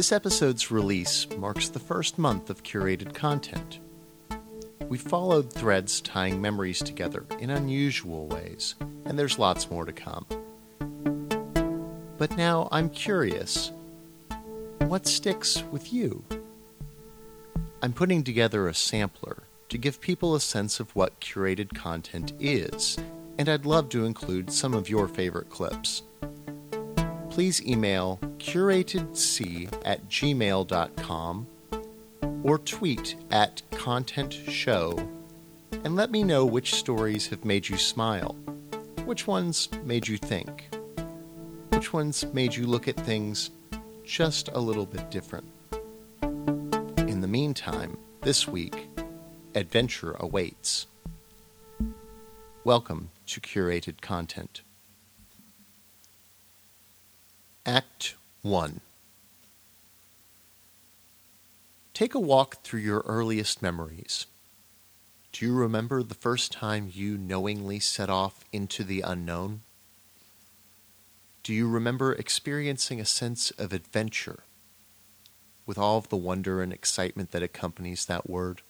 This episode's release marks the first month of curated content. We followed threads tying memories together in unusual ways, and there's lots more to come. But now I'm curious, what sticks with you? I'm putting together a sampler to give people a sense of what curated content is, and I'd love to include some of your favorite clips. Please email curatedc@gmail.com or tweet @contentshow and let me know which stories have made you smile, which ones made you think, which ones made you look at things just a little bit different. In the meantime, this week, adventure awaits. Welcome to Curated Content. Act 1. Take a walk through your earliest memories. Do you remember the first time you knowingly set off into the unknown? Do you remember experiencing a sense of adventure, with all of the wonder and excitement that accompanies that word?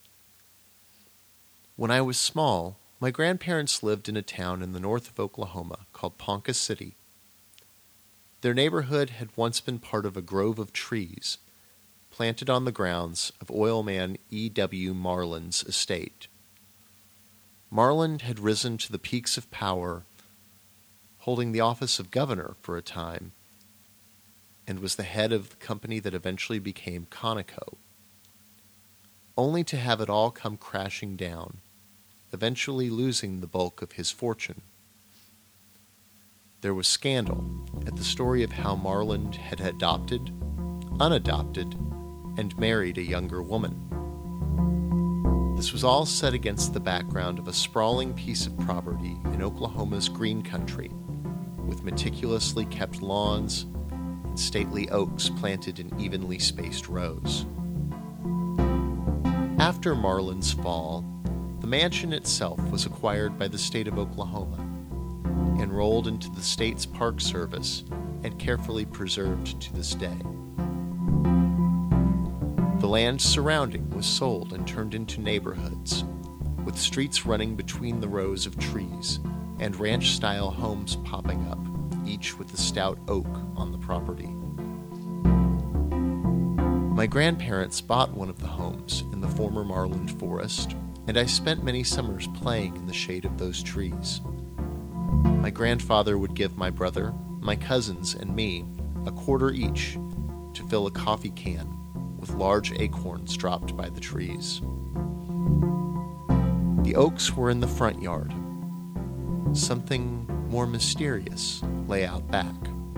When I was small, my grandparents lived in a town in the north of Oklahoma called Ponca City. Their neighborhood had once been part of a grove of trees planted on the grounds of oilman E.W. Marlin's estate. Marlin had risen to the peaks of power, holding the office of governor for a time, and was the head of the company that eventually became Conoco, only to have it all come crashing down, eventually losing the bulk of his fortune. There was scandal at the story of how Marlin had adopted, unadopted, and married a younger woman. This was all set against the background of a sprawling piece of property in Oklahoma's green country, with meticulously kept lawns and stately oaks planted in evenly spaced rows. After Marlin's fall, the mansion itself was acquired by the state of Oklahoma, enrolled into the state's Park Service, and carefully preserved to this day. The land surrounding was sold and turned into neighborhoods, with streets running between the rows of trees, and ranch-style homes popping up, each with a stout oak on the property. My grandparents bought one of the homes in the former Marlin Forest, and I spent many summers playing in the shade of those trees. My grandfather would give my brother, my cousins, and me a quarter each to fill a coffee can with large acorns dropped by the trees. The oaks were in the front yard. Something more mysterious lay out back.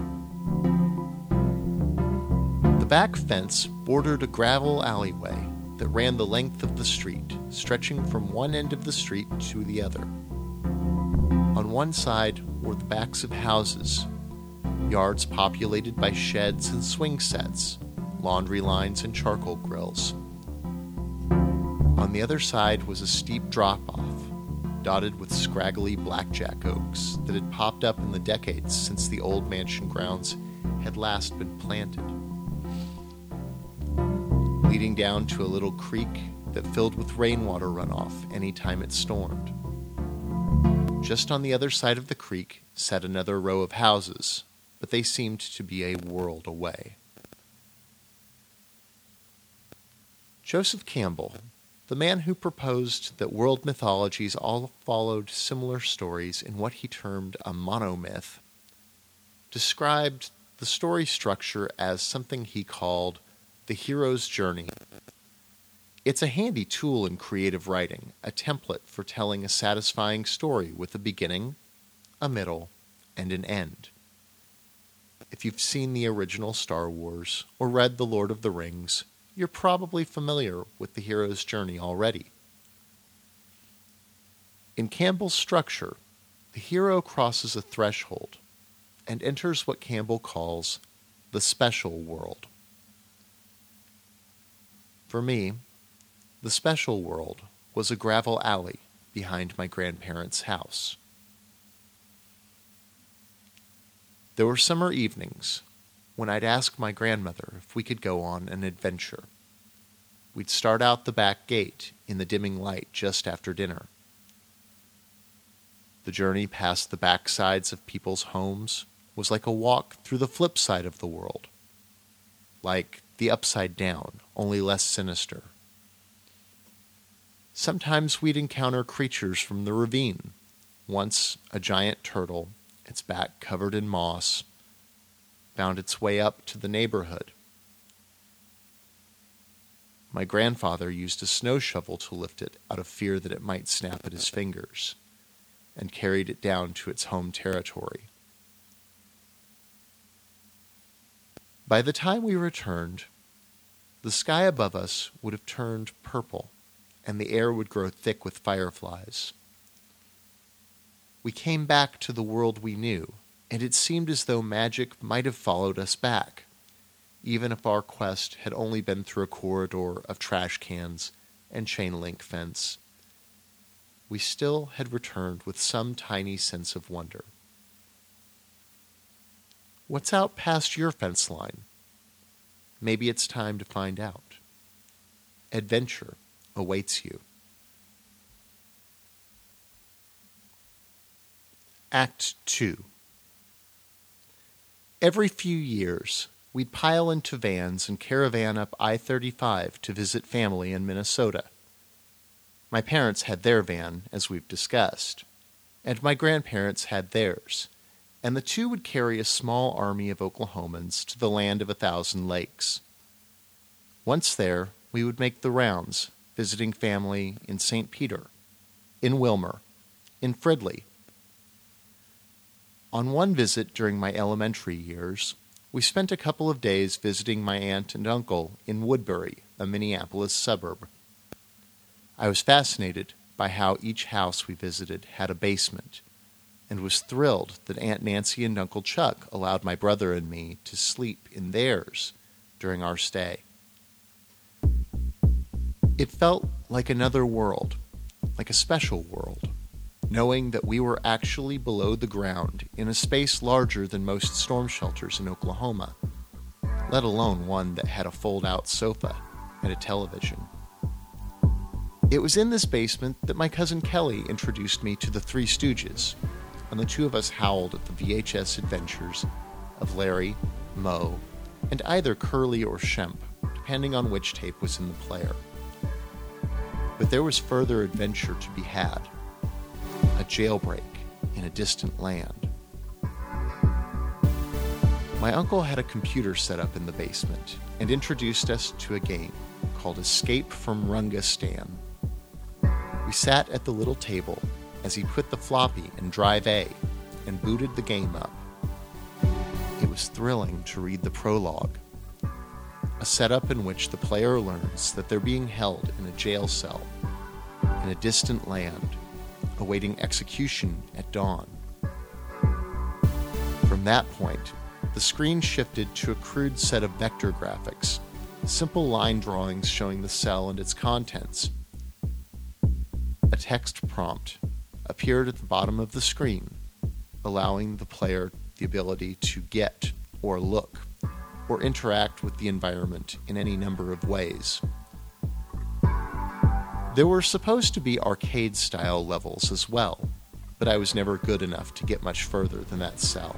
The back fence bordered a gravel alleyway that ran the length of the street, stretching from one end of the street to the other. On one side were the backs of houses, yards populated by sheds and swing sets, laundry lines and charcoal grills. On the other side was a steep drop-off, dotted with scraggly blackjack oaks that had popped up in the decades since the old mansion grounds had last been planted, leading down to a little creek that filled with rainwater runoff any time it stormed. Just on the other side of the creek sat another row of houses, but they seemed to be a world away. Joseph Campbell, the man who proposed that world mythologies all followed similar stories in what he termed a monomyth, described the story structure as something he called the hero's journey. It's a handy tool in creative writing, a template for telling a satisfying story with a beginning, a middle, and an end. If you've seen the original Star Wars or read The Lord of the Rings, you're probably familiar with the hero's journey already. In Campbell's structure, the hero crosses a threshold and enters what Campbell calls the special world. For me, the special world was a gravel alley behind my grandparents' house. There were summer evenings when I'd ask my grandmother if we could go on an adventure. We'd start out the back gate in the dimming light just after dinner. The journey past the backsides of people's homes was like a walk through the flip side of the world, like the upside down, only less sinister. Sometimes we'd encounter creatures from the ravine. Once a giant turtle, its back covered in moss, found its way up to the neighborhood. My grandfather used a snow shovel to lift it out of fear that it might snap at his fingers, and carried it down to its home territory. By the time we returned, the sky above us would have turned purple, and the air would grow thick with fireflies. We came back to the world we knew, and it seemed as though magic might have followed us back, even if our quest had only been through a corridor of trash cans and chain-link fence. We still had returned with some tiny sense of wonder. What's out past your fence line? Maybe it's time to find out. Adventure awaits you. Act 2. Every few years, we'd pile into vans and caravan up I-35 to visit family in Minnesota. My parents had their van, as we've discussed, and my grandparents had theirs, and the two would carry a small army of Oklahomans to the land of 1,000 lakes. Once there, we would make the rounds, visiting family in St. Peter, in Wilmer, in Fridley. On one visit during my elementary years, we spent a couple of days visiting my aunt and uncle in Woodbury, a Minneapolis suburb. I was fascinated by how each house we visited had a basement, and was thrilled that Aunt Nancy and Uncle Chuck allowed my brother and me to sleep in theirs during our stay. It felt like another world, like a special world, knowing that we were actually below the ground in a space larger than most storm shelters in Oklahoma, let alone one that had a fold-out sofa and a television. It was in this basement that my cousin Kelly introduced me to the Three Stooges, and the two of us howled at the VHS adventures of Larry, Moe, and either Curly or Shemp, depending on which tape was in the player. But there was further adventure to be had. A jailbreak in a distant land. My uncle had a computer set up in the basement and introduced us to a game called Escape from Rungastan. We sat at the little table as he put the floppy in Drive A and booted the game up. It was thrilling to read the prologue, a setup in which the player learns that they're being held in a jail cell in a distant land, awaiting execution at dawn. From that point, the screen shifted to a crude set of vector graphics, simple line drawings showing the cell and its contents. A text prompt appeared at the bottom of the screen, allowing the player the ability to get or look or interact with the environment in any number of ways. There were supposed to be arcade-style levels as well, but I was never good enough to get much further than that cell.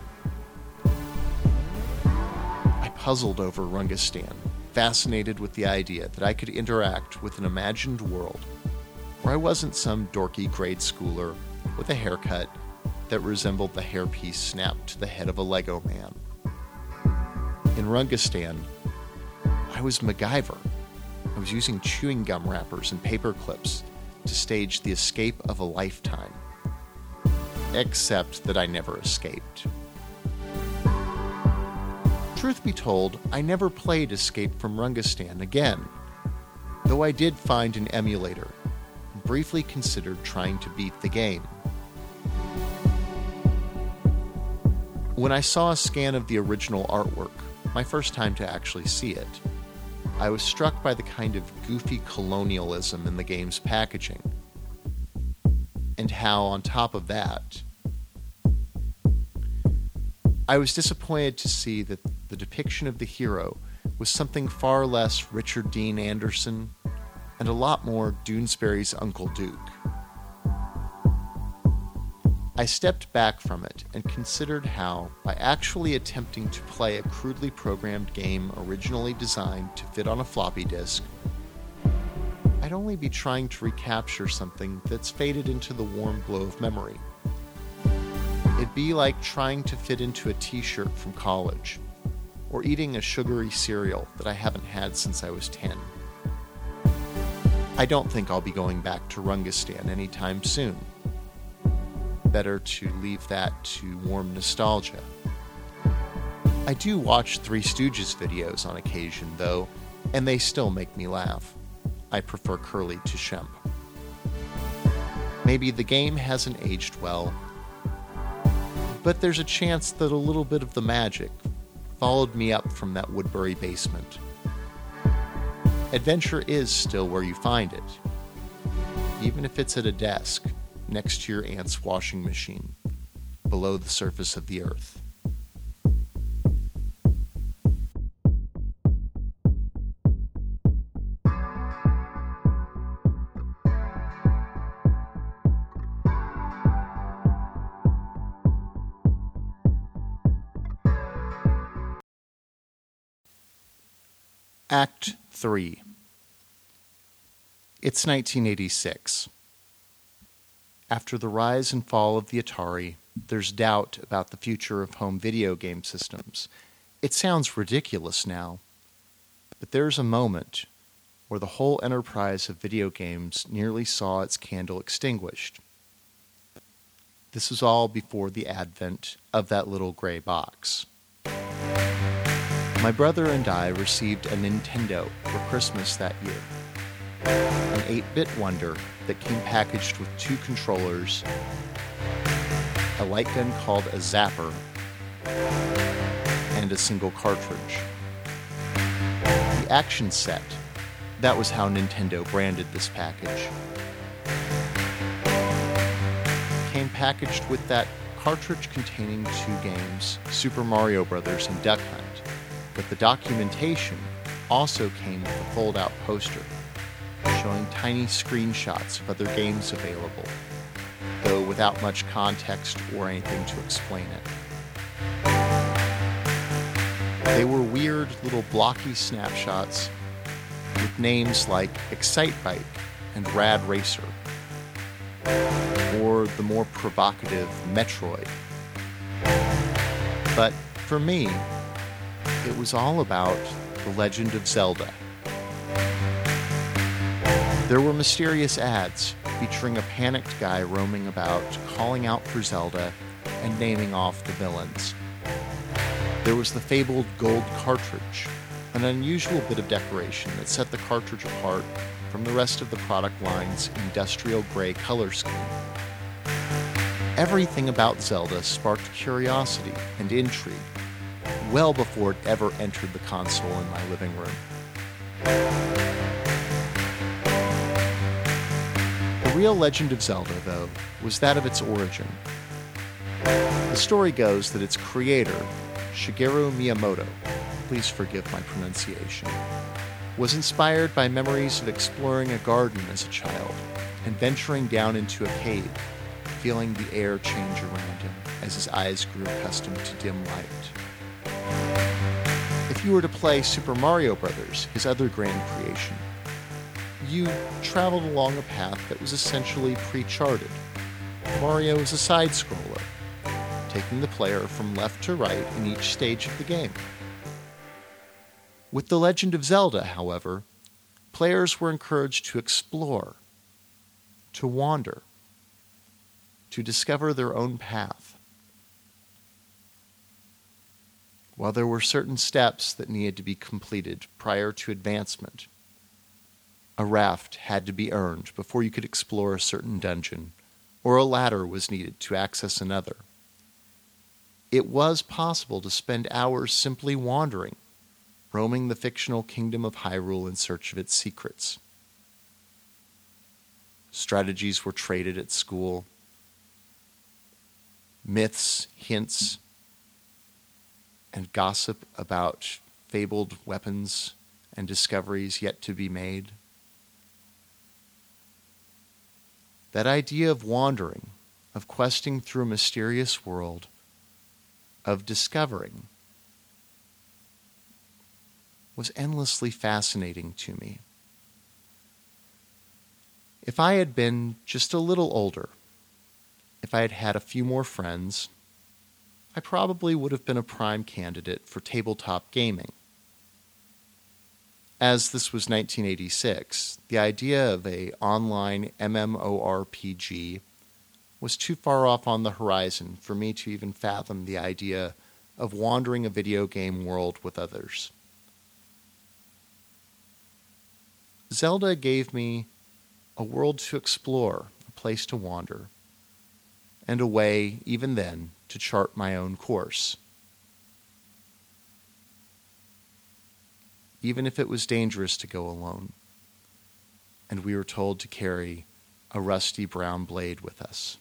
I puzzled over Rungastan, fascinated with the idea that I could interact with an imagined world where I wasn't some dorky grade schooler with a haircut that resembled the hairpiece snapped to the head of a Lego man. In Rungastan, I was MacGyver. I was using chewing gum wrappers and paper clips to stage the escape of a lifetime. Except that I never escaped. Truth be told, I never played Escape from Rungastan again, though I did find an emulator and briefly considered trying to beat the game. When I saw a scan of the original artwork, my first time to actually see it, I was struck by the kind of goofy colonialism in the game's packaging, and how, on top of that, I was disappointed to see that the depiction of the hero was something far less Richard Dean Anderson and a lot more Doonesbury's Uncle Duke. I stepped back from it and considered how, by actually attempting to play a crudely programmed game originally designed to fit on a floppy disk, I'd only be trying to recapture something that's faded into the warm glow of memory. It'd be like trying to fit into a t-shirt from college, or eating a sugary cereal that I haven't had since I was 10. I don't think I'll be going back to Rungistan anytime soon. Better to leave that to warm nostalgia. I do watch Three Stooges videos on occasion, though, and they still make me laugh. I prefer Curly to Shemp. Maybe the game hasn't aged well, but there's a chance that a little bit of the magic followed me up from that Woodbury basement. Adventure is still where you find it, even if it's at a desk next to your aunt's washing machine, below the surface of the earth. Act 3. It's 1986. After the rise and fall of the Atari, there's doubt about the future of home video game systems. It sounds ridiculous now, but there's a moment where the whole enterprise of video games nearly saw its candle extinguished. This was all before the advent of that little gray box. My brother and I received a Nintendo for Christmas that year. An 8-bit wonder that came packaged with 2 controllers, a light gun called a Zapper, and a single cartridge. The action set, that was how Nintendo branded this package, came packaged with that cartridge containing 2 games, Super Mario Bros. And Duck Hunt. But the documentation also came with a fold-out poster showing tiny screenshots of other games available, though without much context or anything to explain it. They were weird little blocky snapshots with names like Excitebike and Rad Racer, or the more provocative Metroid. But for me, it was all about The Legend of Zelda. There were mysterious ads featuring a panicked guy roaming about, calling out for Zelda and naming off the villains. There was the fabled gold cartridge, an unusual bit of decoration that set the cartridge apart from the rest of the product line's industrial gray color scheme. Everything about Zelda sparked curiosity and intrigue, well before it ever entered the console in my living room. The real Legend of Zelda, though, was that of its origin. The story goes that its creator, Shigeru Miyamoto, please forgive my pronunciation, was inspired by memories of exploring a garden as a child and venturing down into a cave, feeling the air change around him as his eyes grew accustomed to dim light. If you were to play Super Mario Bros., his other grand creation, you traveled along a path that was essentially pre-charted. Mario is a side-scroller, taking the player from left to right in each stage of the game. With The Legend of Zelda, however, players were encouraged to explore, to wander, to discover their own path. While there were certain steps that needed to be completed prior to advancement, a raft had to be earned before you could explore a certain dungeon, or a ladder was needed to access another. It was possible to spend hours simply wandering, roaming the fictional kingdom of Hyrule in search of its secrets. Strategies were traded at school. Myths, hints, and gossip about fabled weapons and discoveries yet to be made. That idea of wandering, of questing through a mysterious world, of discovering, was endlessly fascinating to me. If I had been just a little older, if I had had a few more friends, I probably would have been a prime candidate for tabletop gaming. As this was 1986, the idea of an online MMORPG was too far off on the horizon for me to even fathom the idea of wandering a video game world with others. Zelda gave me a world to explore, a place to wander, and a way, even then, to chart my own course. Even if it was dangerous to go alone, and we were told to carry a rusty brown blade with us.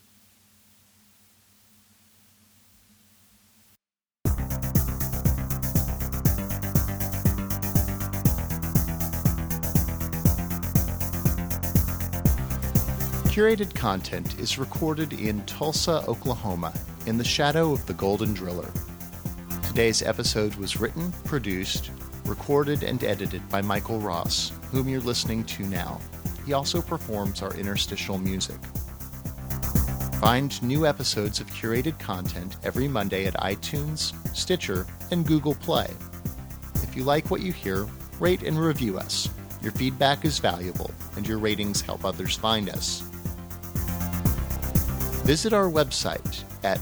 Curated Content is recorded in Tulsa, Oklahoma, in the shadow of the Golden Driller. Today's episode was written, produced, recorded, and edited by Michael Ross, whom you're listening to now. He also performs our interstitial music. Find new episodes of Curated Content every Monday at iTunes, Stitcher, and Google Play. If you like what you hear, rate and review us. Your feedback is valuable, and your ratings help others find us. Visit our website at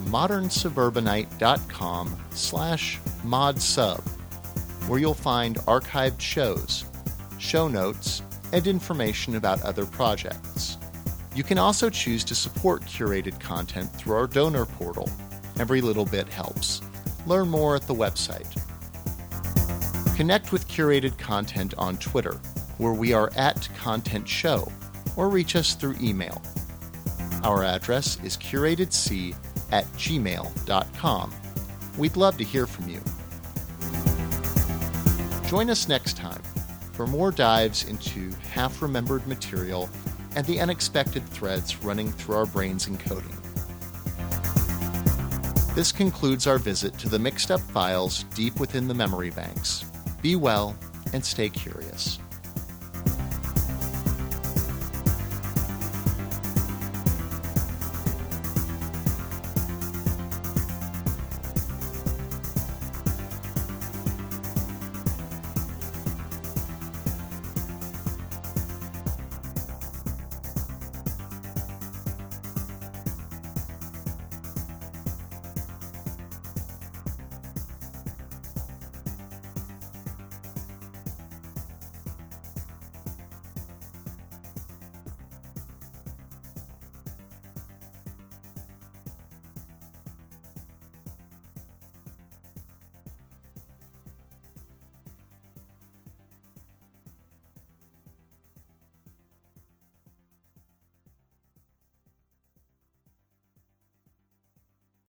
modernsuburbanite.com/modsub, where you'll find archived shows, show notes, and information about other projects. You can also choose to support Curated Content through our donor portal. Every little bit helps. Learn more at the website. Connect with Curated Content on Twitter, where we are @ContentShow, or reach us through email. Our address is curatedc@gmail.com. We'd love to hear from you. Join us next time for more dives into half-remembered material and the unexpected threads running through our brains and coding. This concludes our visit to the mixed-up files deep within the memory banks. Be well and stay curious.